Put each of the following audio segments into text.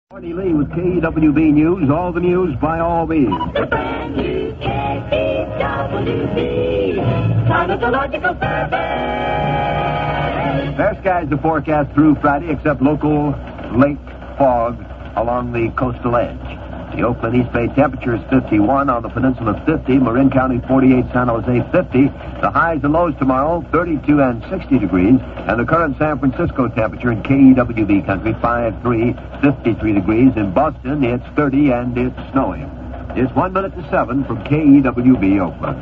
Marty Lee with KEWB News, all the news by all means. KEWB, Climatological Survey. Fair skies are forecast through Friday, except local lake fog along the coastal edge. The Oakland East Bay temperature is 51, on the peninsula 50, Marin County 48, San Jose 50. The highs and lows tomorrow, 32 and 60 degrees, and the current San Francisco temperature in KEWB country, 53, 53 degrees. In Boston, it's 30 and it's snowing. It's 1 minute to 7 from KEWB Oakland.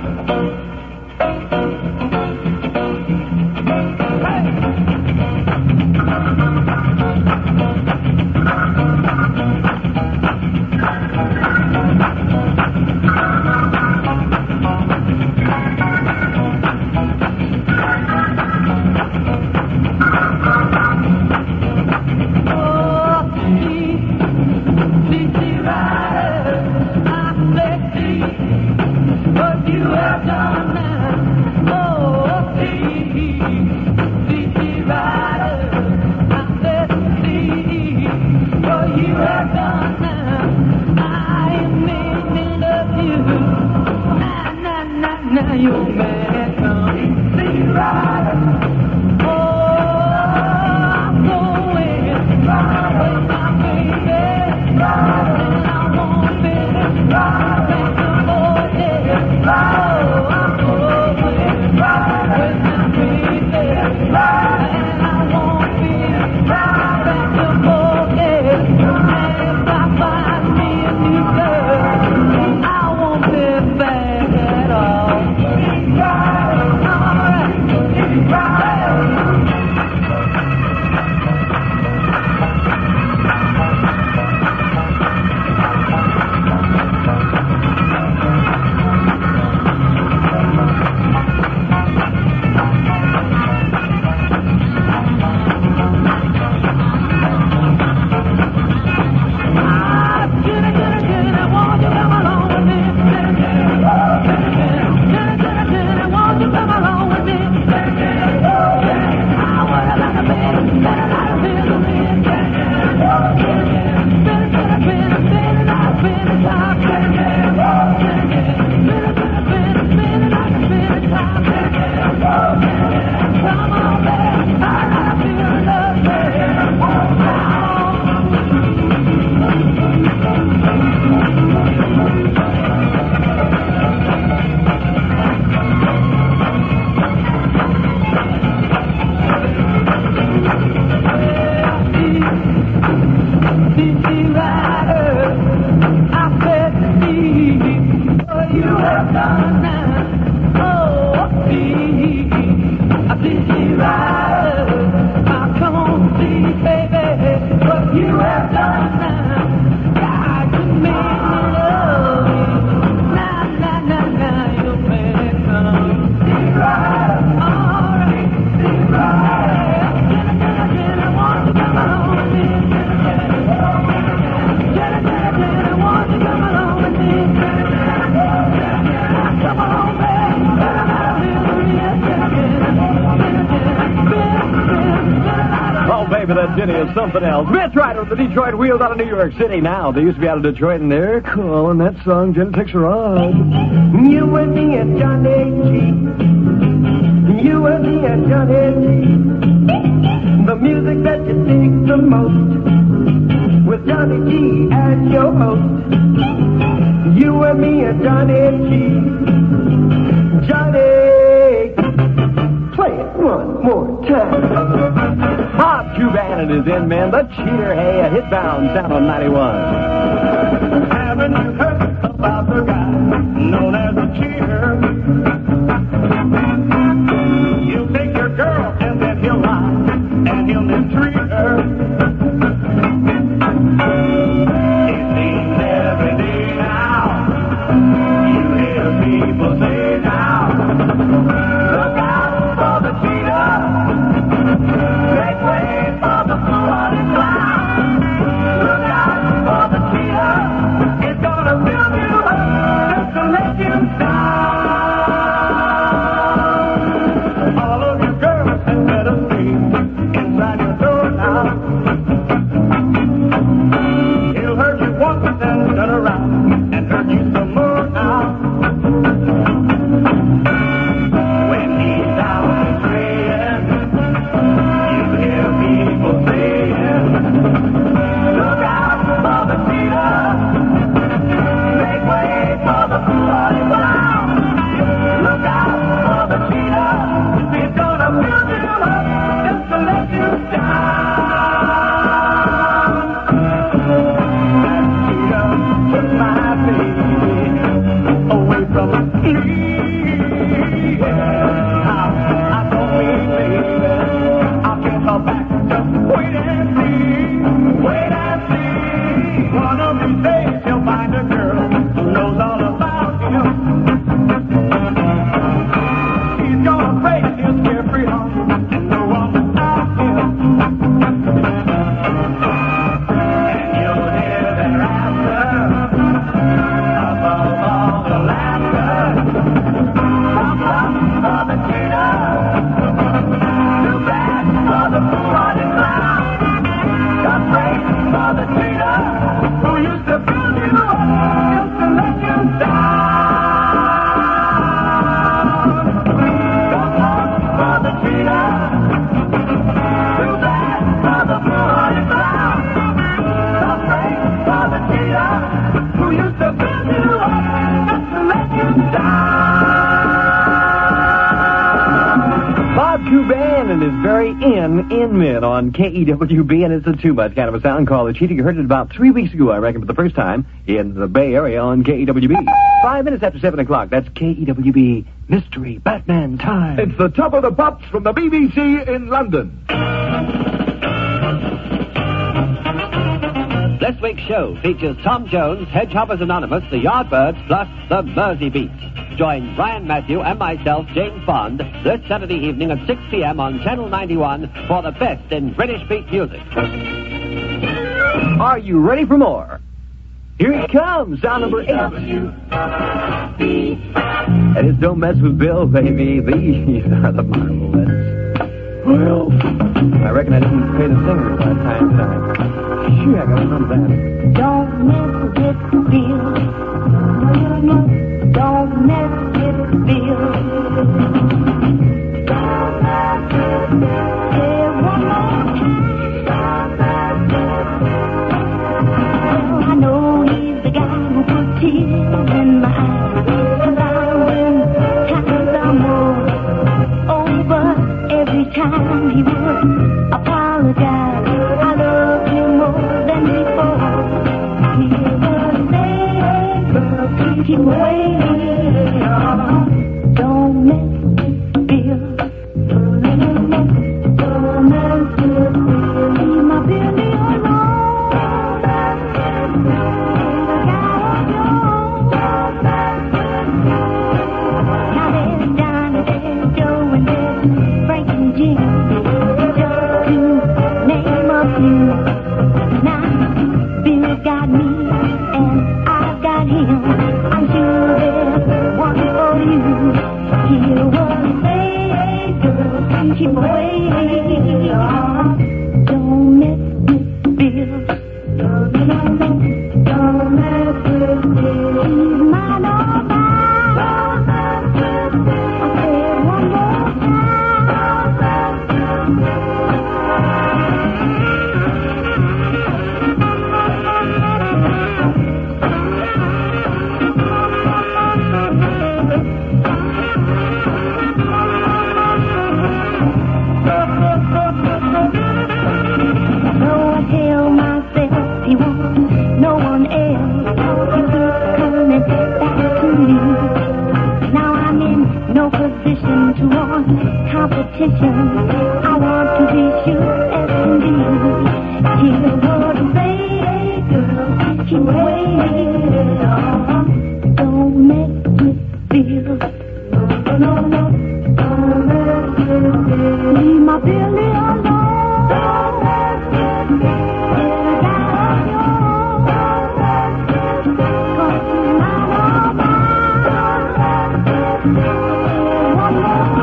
That Jenny is something else. Mitch Ryder of the Detroit Wheels out of New York City now. They used to be out of Detroit, and they're calling that song Jenny Takes a Ride. You and me and Johnny G. You and me and Johnny G. The music that you dig the most. With Johnny G as your host. You and me and Johnny G. Johnny, play it one more time. Bob Cuban is in, man. The Cheater, hey, a hit bound sound on 91. Haven't you heard about the guy known as a cheater? You take your girl and then he'll lie and he'll mistreat her. He seems every day now. You hear people say now, look out for the cheater. Make way for the fool-hearted clown. Look out for the cheater. It's gonna build you up just to let you down. Bachman is very in men on KEWB, and it's a too much kind of a sound call. The cheating, you heard it about 3 weeks ago, I reckon, for the first time in the Bay Area on KEWB. 5 minutes after 7 o'clock. That's KEWB Mystery Batman time. It's the Top of the Pops from the BBC in London. This week's show features Tom Jones, Hedgehoppers Anonymous, the Yardbirds, plus the Mersey Beats. Join Brian Matthew and myself, James Bond, this Saturday evening at 6 p.m. on Channel 91 for the best in British beat music. Are you ready for more? Here it comes, sound number 8. That is Don't Mess with Bill, baby. These are the Marvelettes. Well, I reckon I didn't pay the singers last time. Sure, I gotta remember that. Don't mess with Bill. Don't mess with Bill. Don't mess with Bill. Say one more time. Well, I know he's the guy who put tears in my eyes. And when times are more over, every time he would apologize. I love you more than before. He would say, girl, keep waiting on. Don't mess with Bill. Don't mess with Bill. Leave my Billy alone. Now there's Johnny, there's Joe, and there's Frank and Jim. Just to name a few. Now Bill's got me and I've got him. I'm sure there's one for you. Hear what I say, girl, keep waiting on. Don't mess with Bill. Don't mess with Bill. He's mine all mine. Don't mess with Bill. I said one more No, I tell myself he wants no one else. He keeps coming back to me. Now I'm in no position to want competition. I want to be sure as can be. Hear what I say, girl, keep waiting on. Don't mess with Bill. No, don't mess with Bill. Leave my Billy alone. Don't mess with Bill. Get out of your 'cause he's mine all mine. Don't mess with Bill. One more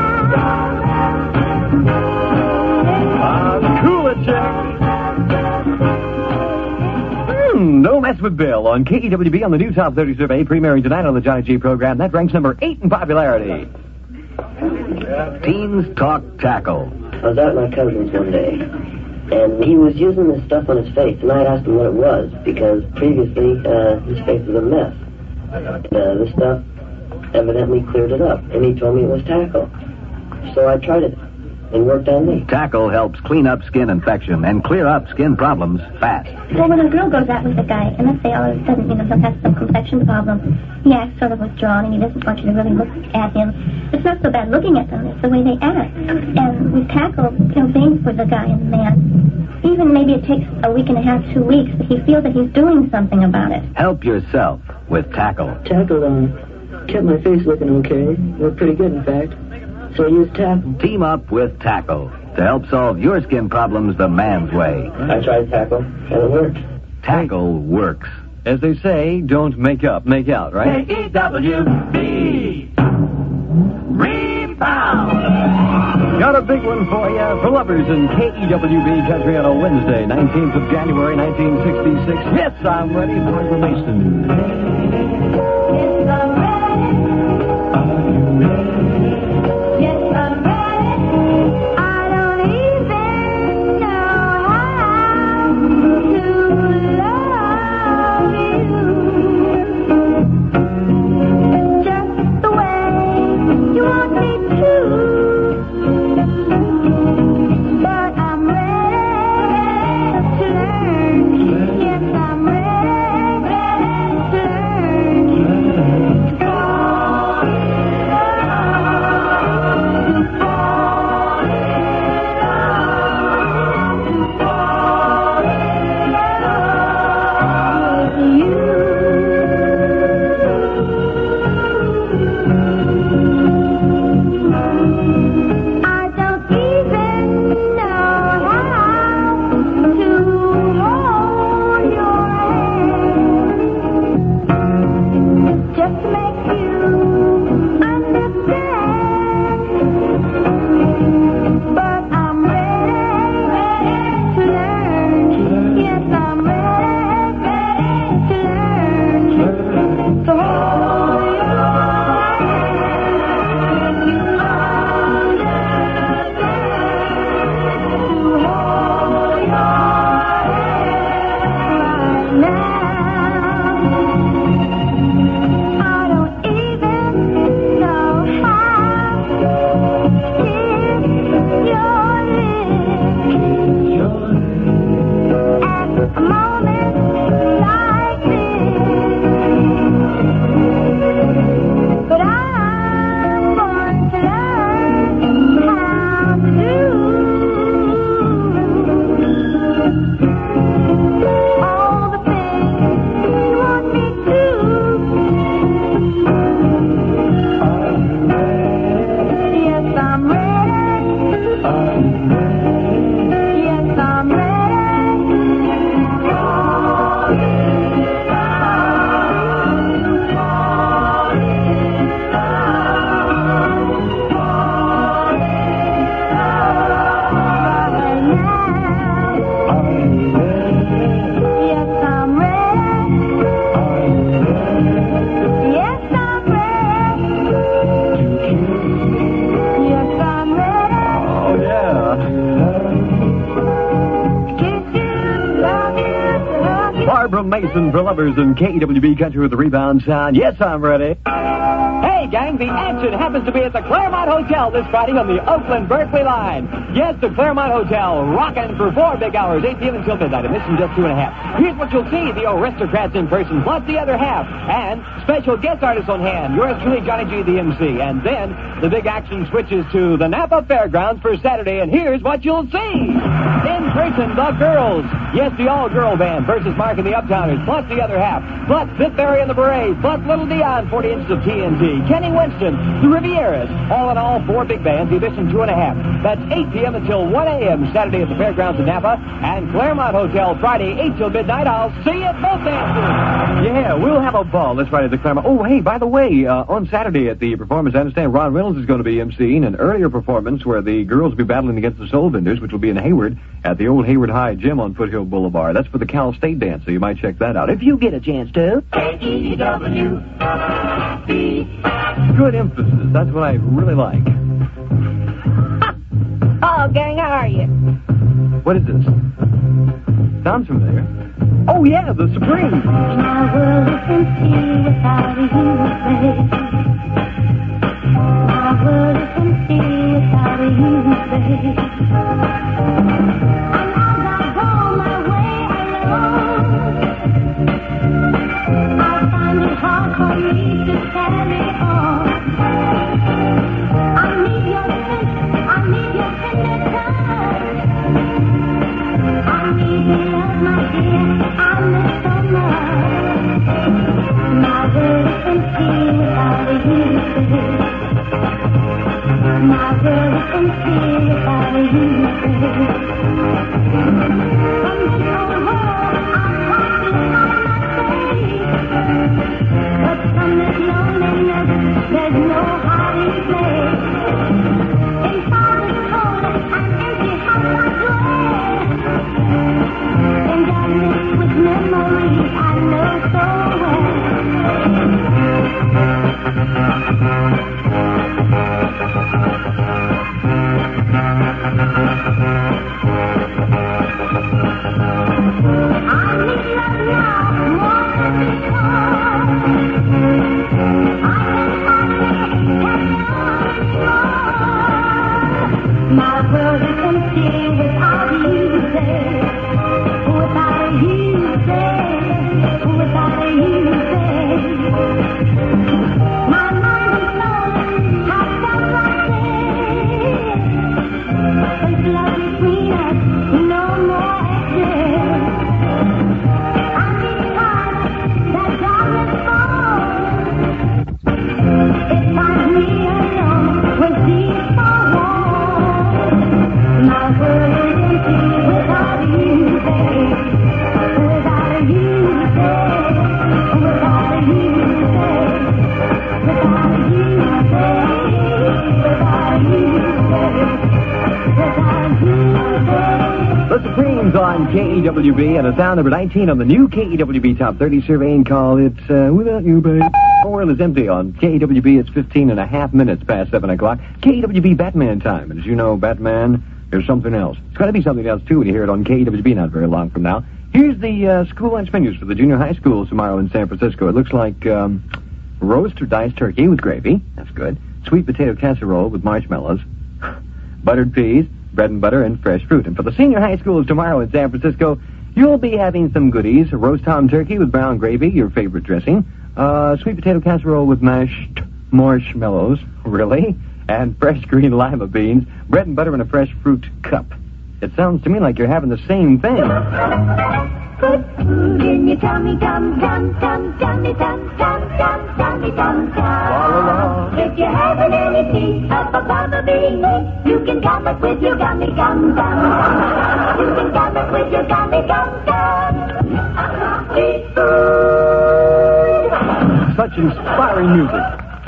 time. Cool it, Jack. Don't Mess with Bill on KEWB on the new Top 30 survey, premiering tonight on the Johnny G program. That ranks number 8 in popularity. Teens Talk Tackle. I was out at my cousin's one day, and he was using this stuff on his face, and I had asked him what it was, because previously his face was a mess. This stuff evidently cleared it up, and he told me it was Tackle. So I tried it. It worked on me. Tackle helps clean up skin infection and clear up skin problems fast. Well, when a girl goes out with a guy, and let's say all of a sudden, he'll have some complexion problem, he acts sort of withdrawn, and he doesn't want you to really look at him. It's not so bad looking at them, it's the way they act. And with Tackle, things with the guy and the man. Even maybe it takes a week and a half, 2 weeks, but he feels that he's doing something about it. Help yourself with Tackle. Tackle kept my face looking okay. Looked pretty good, in fact. So I used Tackle. Team up with Tackle to help solve your skin problems the man's way. I tried Tackle, and it worked. Tackle works. As they say, don't make up, make out, right? KEWB. Rebound. Got a big one for you for lovers in KEWB Country on a Wednesday, 19th of January, 1966. Yes, I'm ready for information. Yes, I'm ready. Yes, I'm ready. I don't even know how to love you just the way you want me to. like this. But I'm going to learn how to do all the things you want me to. Yes, I'm ready. Yes, I'm ready. Yes, I'm ready. Yes, I'm ready. Yes, I'm ready. Oh, yeah. Kiss you, love you, love you. Barbara Mason for Lovers in KEWB Country with the rebound sound. Yes, I'm ready. Hey, gang, the action happens to be at the Claremont Hotel this Friday on the Oakland-Berkeley line. Yes, the Claremont Hotel, rocking for 4 big hours, 8 p.m. until midnight. Admission just 2.5. Here's what you'll see: the Aristocrats in person, plus the other half, and special guest artists on hand. Yours truly, Johnny G, the MC. And then the big action switches to the Napa Fairgrounds for Saturday, and here's what you'll see. In person, the girls. Yes, the all-girl band versus Mark and the Uptowners, plus the other half, plus Fit Barry and the Berets, plus Little Dion, 40 inches of TNT, Kenny Winston, the Rivieras. All in all, 4 big bands, the addition 2.5. That's 8 p.m. until 1 a.m. Saturday at the Fairgrounds in Napa, and Claremont Hotel Friday, 8 till midnight. I'll see you at both dances. Yeah, we'll have a ball this Friday at the Claremont. Oh, hey, by the way, on Saturday at the performance, I understand Ron Reynolds is going to be emceeing an earlier performance where the girls will be battling against the Soul Vendors, which will be in Hayward at the old Hayward High Gym on Foothill Boulevard. That's for the Cal State dance, so you might check that out if you get a chance to. Good emphasis. That's what I really like. Oh, gang, how are you? What is this? Sounds familiar. Oh, yeah, the Supremes. My world is empty without you, babe. My world is empty without you, babe. And as I go my way alone, I find it hard for me to carry on. I need your touch, I need your tender touch. I need your love, my dear, I miss so much. My world is empty without you, babe. My world is empty without you, babe. From this old world, I'm trying to find my place. But from this loneliness, there's no hiding place. Inside this cold and empty house I dwell. In darkness with memories I know so well. I need love now more than before. I can hardly carry on anymore. My world is empty without you, babe. Without you, babe. Without you, babe. My mind and soul have felt like this. Since love between us no more exists. And each time that darkness falls, it finds me alone with deep walls. My world is empty without you, babe. Without you, babe. Without you, babe. Without you, babe. Without you, babe. Without you, babe. The Supremes on KEWB and a sound number 19 on the new KEWB Top 30 surveying call. It's Without You, Babe. The world is empty on KEWB. It's 15.5 minutes past 7 o'clock. KEWB Batman time. And as you know, Batman, there's something else. It's going to be something else, too, when you hear it on KEWB not very long from now. Here's the school lunch menus for the junior high schools tomorrow in San Francisco. It looks like roast or diced turkey with gravy. That's good. Sweet potato casserole with marshmallows. Buttered peas, bread and butter, and fresh fruit. And for the senior high schools tomorrow in San Francisco, You'll be having some goodies. Roast ham turkey with brown gravy, your favorite dressing. Sweet potato casserole with mashed marshmallows, really? And fresh green lima beans. Bread and butter in a fresh fruit cup. It sounds to me like you're having the same thing. Put food in your tummy, tum, tum, tum, tummy, tum, tum, tum, tummy, tum, tum. If you're having any tea up above the bee, you can come up with your gummy gum gum. You can come up with your gummy gum gum. Eat food. Such inspiring music.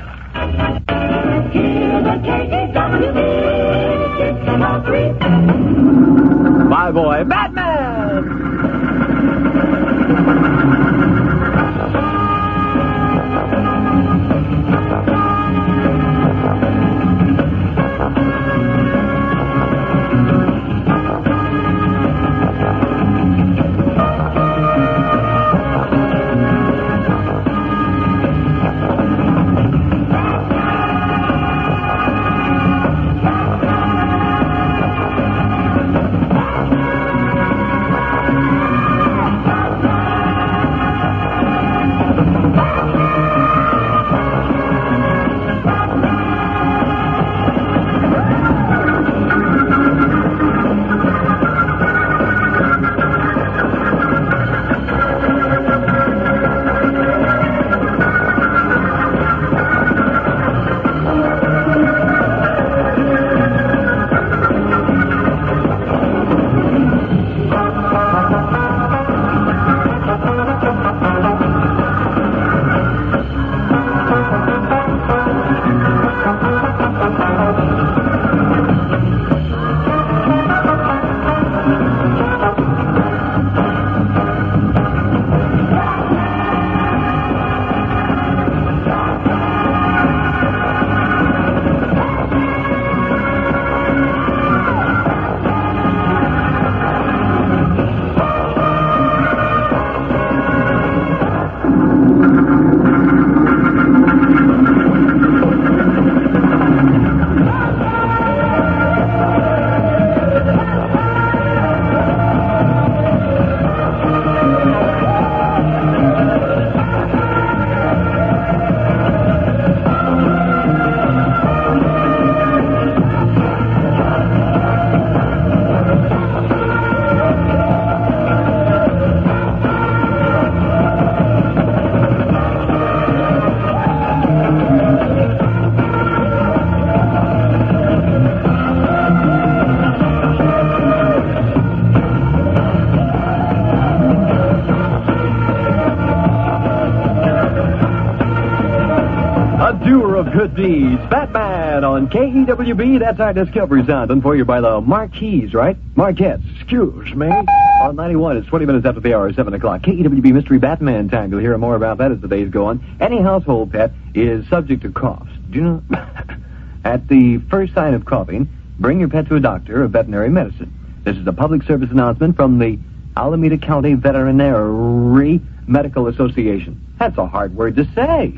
Hear the KEWB. It's all three. My boy, Batman! Doer of good deeds, Batman on KEWB. That's our Discovery Sound, done for you by the Marquis, right? Marquettes, excuse me. On 91, it's 20 minutes after the hour, 7 o'clock. KEWB Mystery Batman time. You'll hear more about that as the days go on. Any household pet is subject to coughs. Do you know? At the first sign of coughing, bring your pet to a doctor of veterinary medicine. This is a public service announcement from the Alameda County Veterinary Medical Association. That's a hard word to say.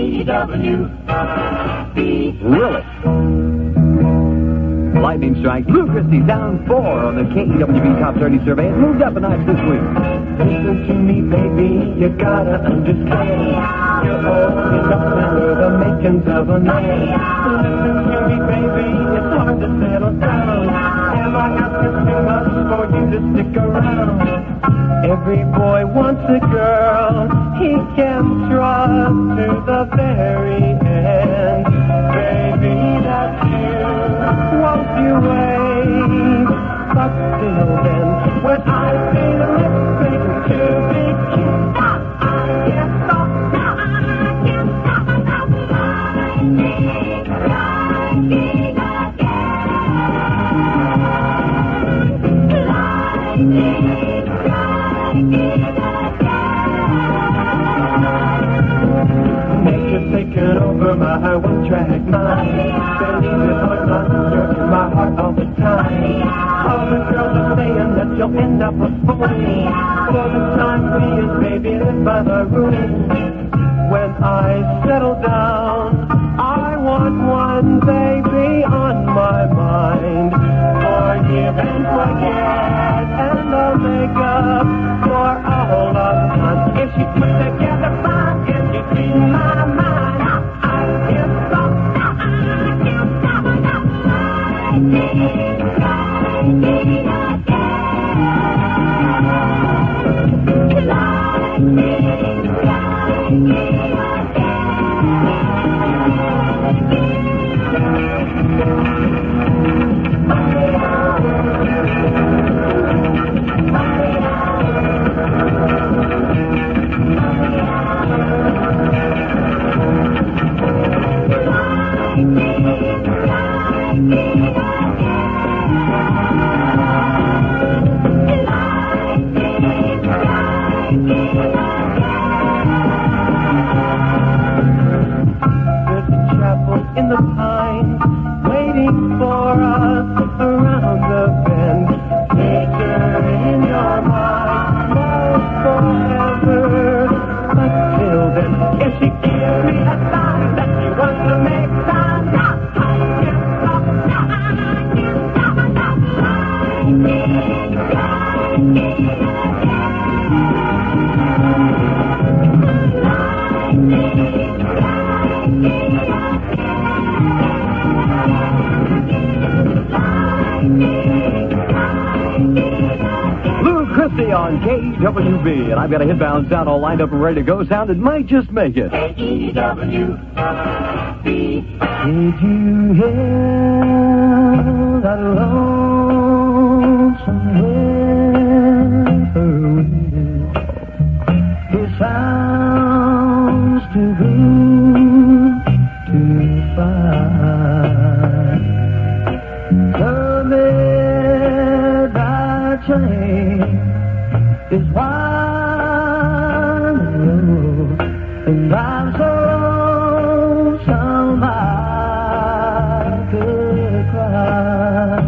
KEWB. Really? Lightning strike. Blue Christie down 4 on the KEWB Top 30 survey. It moved up a notch this week. Listen to me, baby, you gotta understand. You're old enough to know the makings of a man. Listen to me, baby, it's hard to settle down. Am I asking too much for you to stick around? Every boy wants a girl he can trust to the very end. Baby, that's you, won't you wait? But still then, when I see the lip to be cute, I can't stop, now I can't stop without lightning again. Nature's taken over my one-track mind. Believe it or not, you're in my heart all the time. All the girls are saying that you'll end up a fool. For the time being, baby, live by the rules. When I settle down, I want one baby on my mind. Forgive and forget, and I'll make up Yes, you put together fine. Yes, you treat my mind. I can't stop. In the pines, waiting for us around the bend. Picture in your mind, love forever. But till then, if she gives me a sign that she wants to make time, I can't stop. Lou Christie on KEWB, and I've got a hitbound sound all lined up and ready to go. Sound that might just make it. KEWB. Did you hear that lonesome whippoorwill? It sounds too good to find. The midnight train is winding low, and I'm so lonesome I could cry.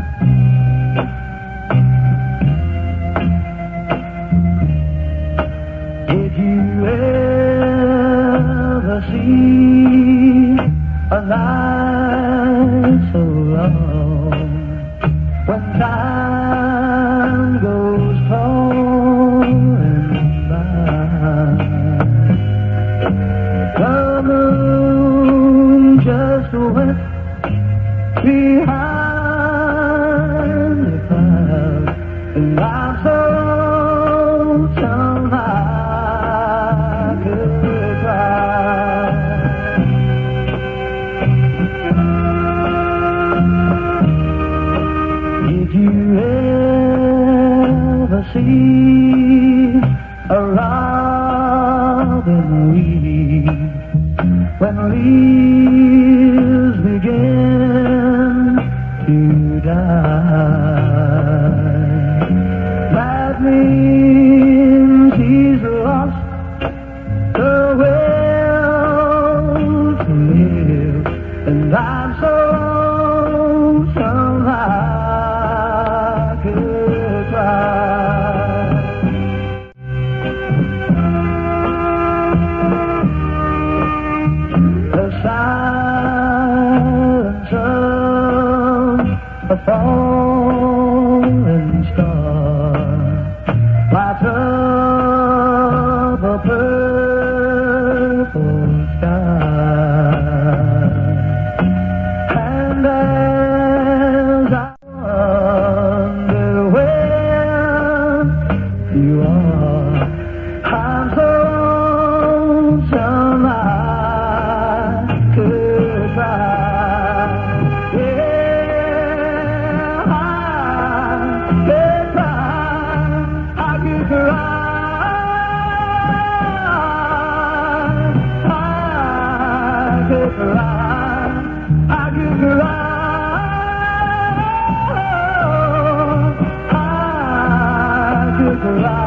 Did you ever see a night so long when time goes falling by? The moon just went behind the clouds, and I'm so lonesome I could cry. Did you ever see a robin weep when leaves begin to die? That means he's lost the will to live, and I'm so lonesome I could cry. The silence of a falling star lights up a purple sky, and as I wonder where you are, I'm so lonesome I could cry. Yeah, I could cry. I could cry. I could cry. I could cry. I could cry.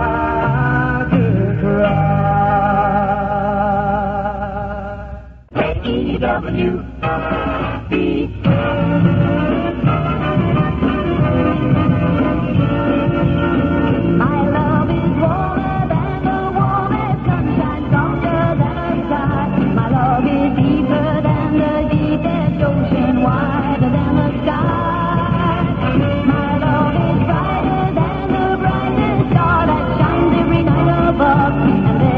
My love is warmer than the warmest sunshine, softer than a sky. My love is deeper than the deepest ocean, wider than the sky. My love is brighter than the brightest star that shines every night above. And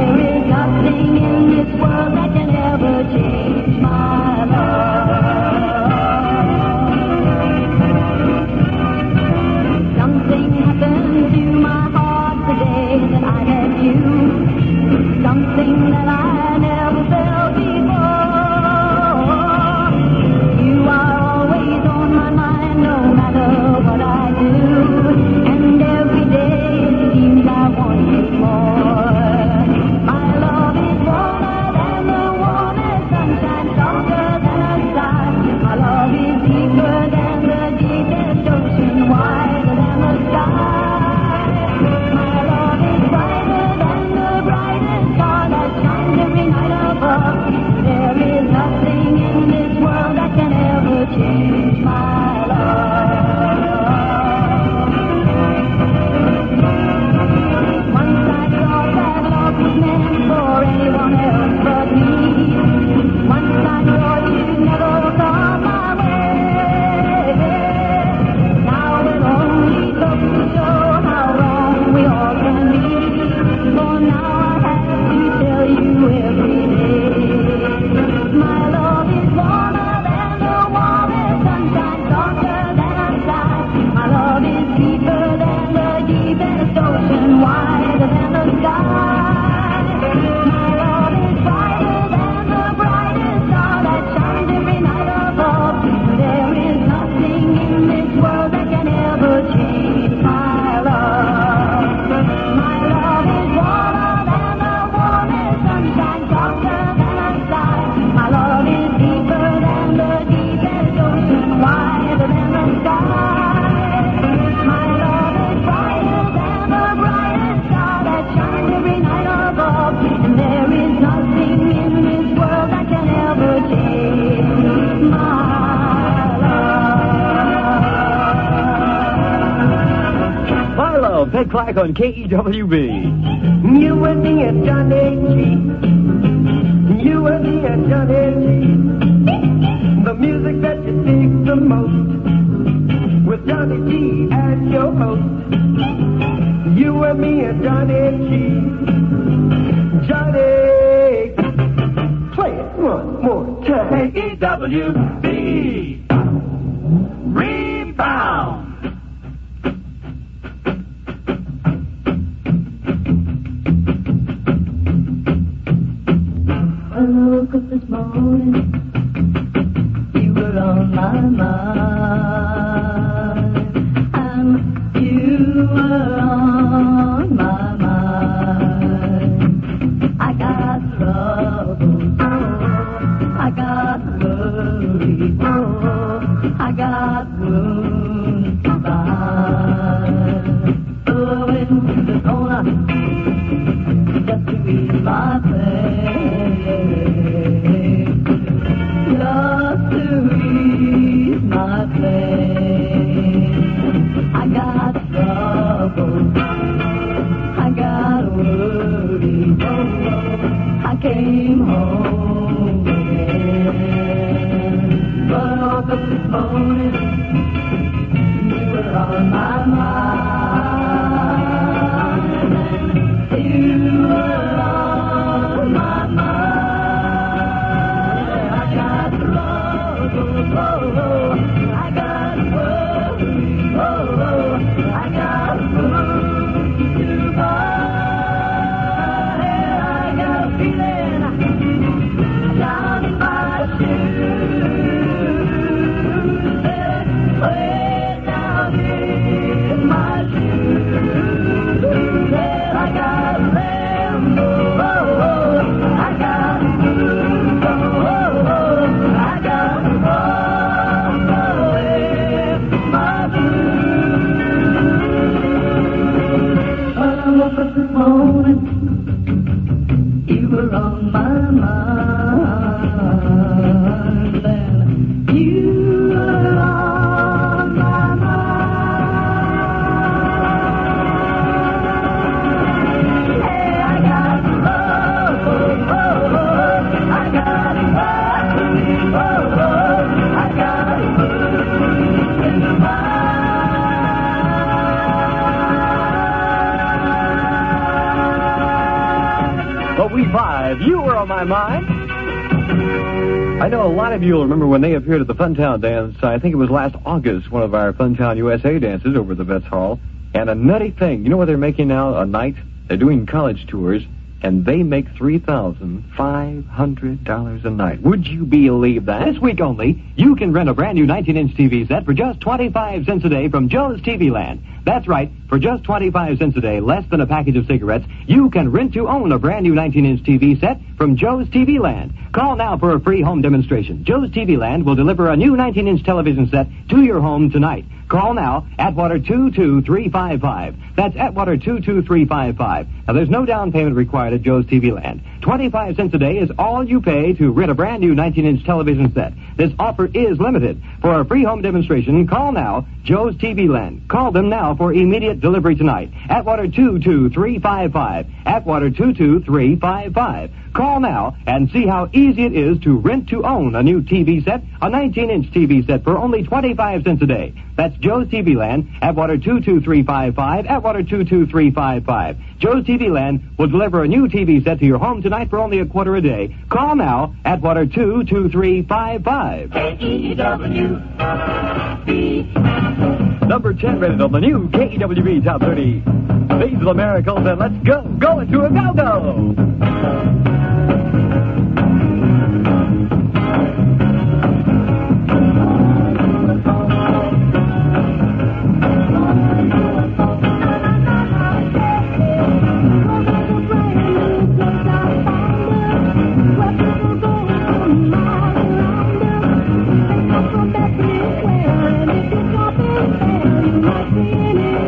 o'clock on KEWB. You and me and Johnny G. You and me and Johnny G. The music that you dig the most. With Johnny G as your host. You and me and Johnny G. Johnny, play it one more time. KEWB. Rebound. When I woke up this morning, you were on my mind, and you were on my mind. I got trouble, oh, I got worry, oh, I got wounds to bind. Oh, into the corner, just to ease my pain, just to ease my pain. I got trouble, I got worry, oh, I came home again. But I woke up this morning, you were on my mind, you were on my mind. I got trouble, oh, I got worry, oh, I got wounds to bind. I got a feeling down in my shoes, way down in my shoes. I got a ramble, oh, I got blues, oh, I got walk away my blues. When I woke up this morning, you were on my mind, and you were on my mind. Hey, I got trouble, oh, I got worry, oh, I got wounds in the mind. But we five, you were on my mind. I know a lot of you will remember when they appeared at the Funtown Dance. I think it was last August, one of our Funtown USA dances over at the Vets Hall. And a nutty thing, you know what they're making now a night? They're doing college tours, and they make $3,500 a night. Would you believe that? This week only, you can rent a brand new 19-inch TV set for just 25 cents a day from Joe's TV Land. That's right, for just 25 cents a day, less than a package of cigarettes, you can rent to own a brand new 19-inch TV set from Joe's TV Land. Call now for a free home demonstration. Joe's TV Land will deliver a new 19-inch television set to your home tonight. Call now, Atwater 22355. That's Atwater 22355. Now, there's no down payment required at Joe's TV Land. 25 cents a day is all you pay to rent a brand new 19-inch television set. This offer is limited. For a free home demonstration, call now, Joe's TV Land. Call them now for immediate delivery tonight. Atwater 22355. Atwater 22355. Call now and see how easy it is to rent to own a new TV set, a 19-inch TV set for only 25 cents a day. That's Joe's TV Land, Atwater 22355, Atwater 22355. Joe's TV Land will deliver a new TV set to your home tonight for only $0.25 a day. Call now, Atwater 22355. KEWB. Number 10 rated on the new KEWB Top 30. These are the miracles, and let's go into a go-go.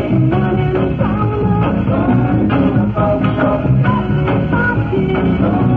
Thank you.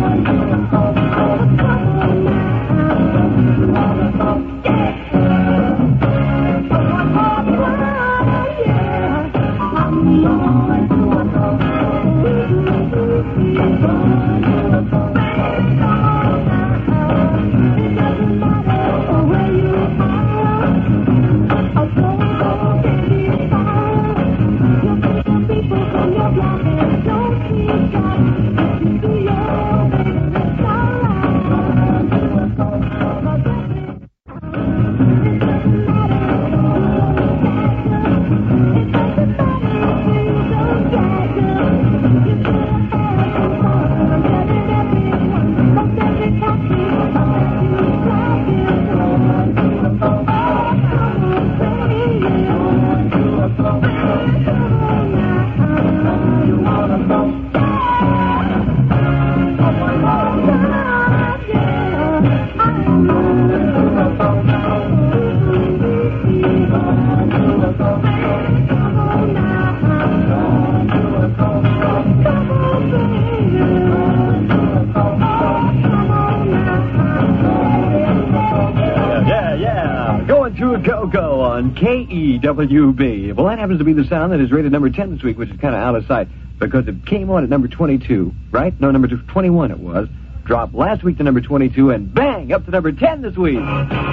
to Go-Go on KEWB. Well, that happens to be the sound that is rated number 10 this week, which is kind of out of sight because it came on at number 22, right? No, number 21 it was. Dropped last week to number 22, and bang, up to number 10 this week.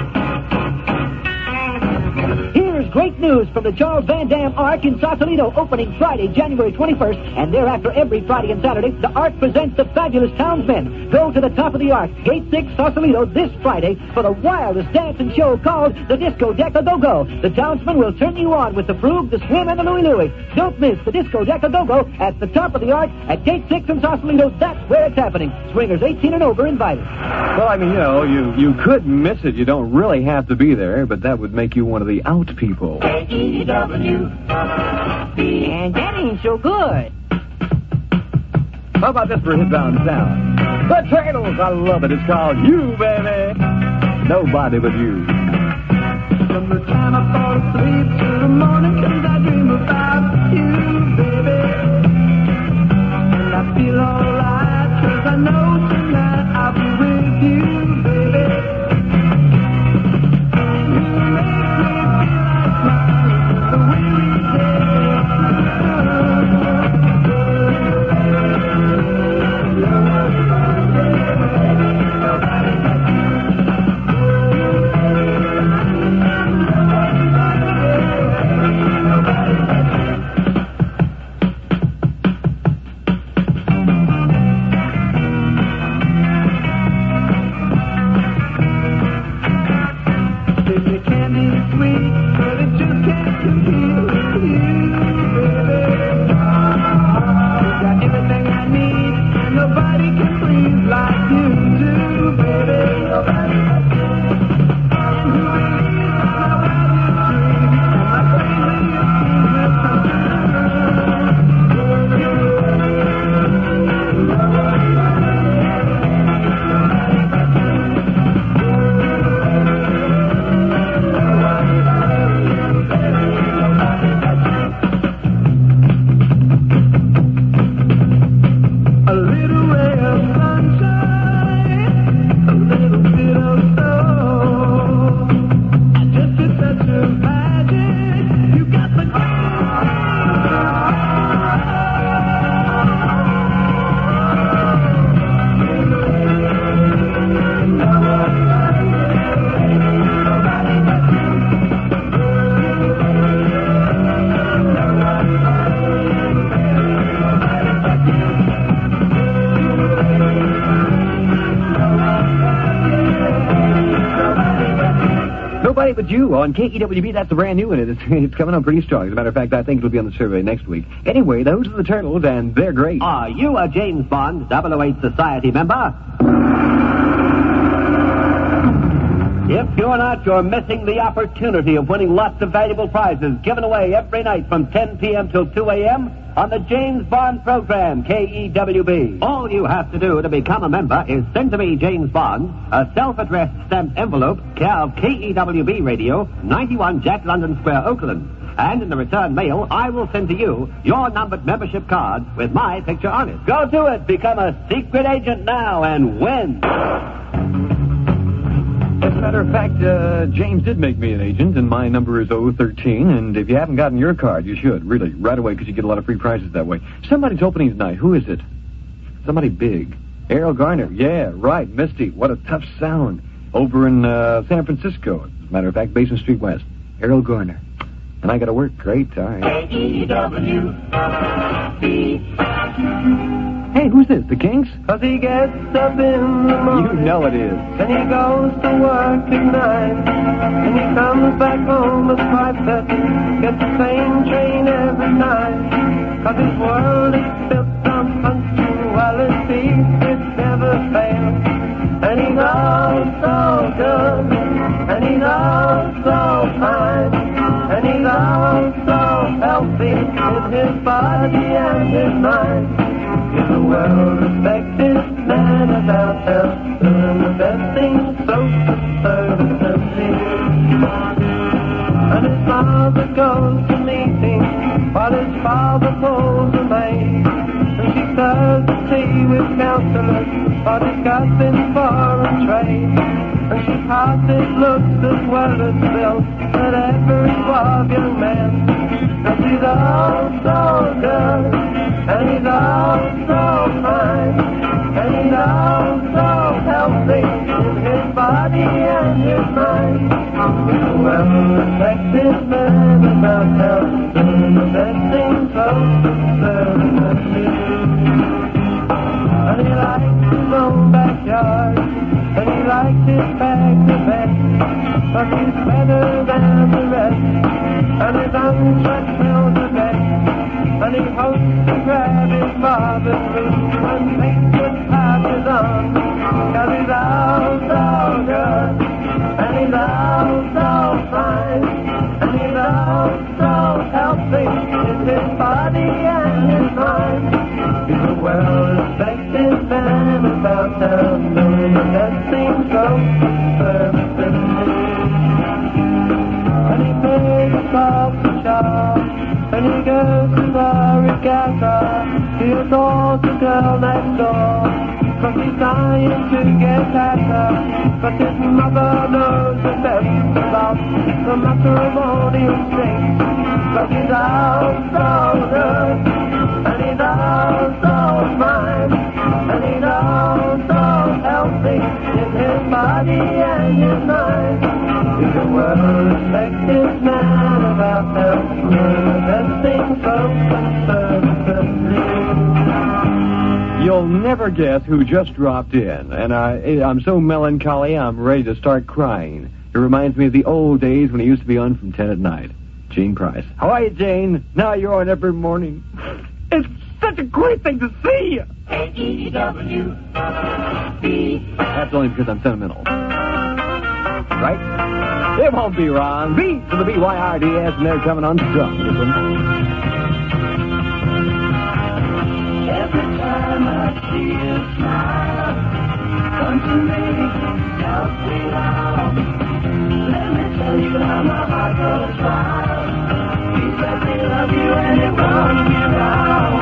Here's great news from the Charles Van Dam Ark in Sausalito, opening Friday, January 21st, and thereafter every Friday and Saturday, the Ark presents the Fabulous Townsmen. Go to the top of the Ark, Gate 6, Sausalito, this Friday for the wildest dance and show called the Disco Deck a Go-Go. The Townsmen will turn you on with the Frug, the Swim, and the Louie Louie. Don't miss the Disco Deck a Go-Go at the top of the Ark at Gate 6 in Sausalito. That's where it's happening. Swingers 18 and over invited. Well, I mean, you know, you could miss it. You don't really have to be there, but that would make you one of the out people. And that ain't so good. How about this for a hit-bound sound? The Turtles, I love it. It's called You, Baby. Nobody but you. From the time I fall asleep till the morning comes, I dream about you, baby. And I feel alright, 'cause I know tonight I'll be with you, baby. You make me feel like smiling the weary But you on KEWB, that's the brand new one. It's coming on pretty strong. As a matter of fact, I think it'll be on the survey next week. Anyway, those are the Turtles, and they're great. Are you a James Bond 008 Society member? If you're not, you're missing the opportunity of winning lots of valuable prizes given away every night from 10 p.m. till 2 a.m. on the James Bond program, KEWB. All you have to do to become a member is send to me, James Bond, a self-addressed stamped envelope, care of KEWB Radio, 91 Jack London Square, Oakland. And in the return mail, I will send to you your numbered membership card with my picture on it. Go do it. Become a secret agent now and win. As a matter of fact, James did make me an agent, and my number is 013, and if you haven't gotten your card, you should, really, right away, because you get a lot of free prizes that way. Somebody's opening tonight. Who is it? Somebody big. Errol Garner. Yeah, right, Misty. What a tough sound. Over in San Francisco. As a matter of fact, Basin Street West. Errol Garner. And I got to work. Great. All right. Hey, who's this? The Kinks? 'Cause he gets up in the morning. You know it is. And he goes to work at 9. And he comes back home at 5:30. Gets the same train every night. 'Cause his world is built on punctuality. It never fails. And he's all so good. And he's all so fine. And he's all so healthy with his body and his mind. He's a well-respected man about town, doing the best things, social services. And his father goes to meetings while his father pulls a maid. And she serves the tea with counsellors while discussing foreign trade. And she passes looks as well as built at every suave young man. And she's all so good, and he's all so fine, and he's all so healthy in his body and his mind. He's a well-respected man about town, doing the best things folks deserve to do. And he likes his own backyard, and he likes his bag the best, but he's better than the rest, and his unsweat smells the best, and he hopes to grab his father's root when Painted passes on, 'cause he's all so good, and he's all so fine, and he's all so healthy in his body and his mind. He's a well-respected man about town, doing the best things folks deserve to do. And he pays a coffee shop, and he goes to Barricata. He adores the girl next door, but he's dying to get at her. But his mother knows the best about the matrimonial state. But he's all so good, and he's all so fine, and he's all so healthy in his body and his mind. He's a well-respected man about town, doing the best things folks deserve to do. You'll never guess who just dropped in, and I'm so melancholy I'm ready to start crying. It reminds me of the old days when he used to be on from 10 at night. Gene Price. How are you, Jane? Now you're on every morning. It's such a great thing to see you. KEWB. That's only because I'm sentimental. Right? It won't be wrong. B to the BYRDS, and they're coming on strong. Every time I see you smile, come to me, help me out. Let me tell you how my heart goes wild. Please let me love you and it won't be wrong.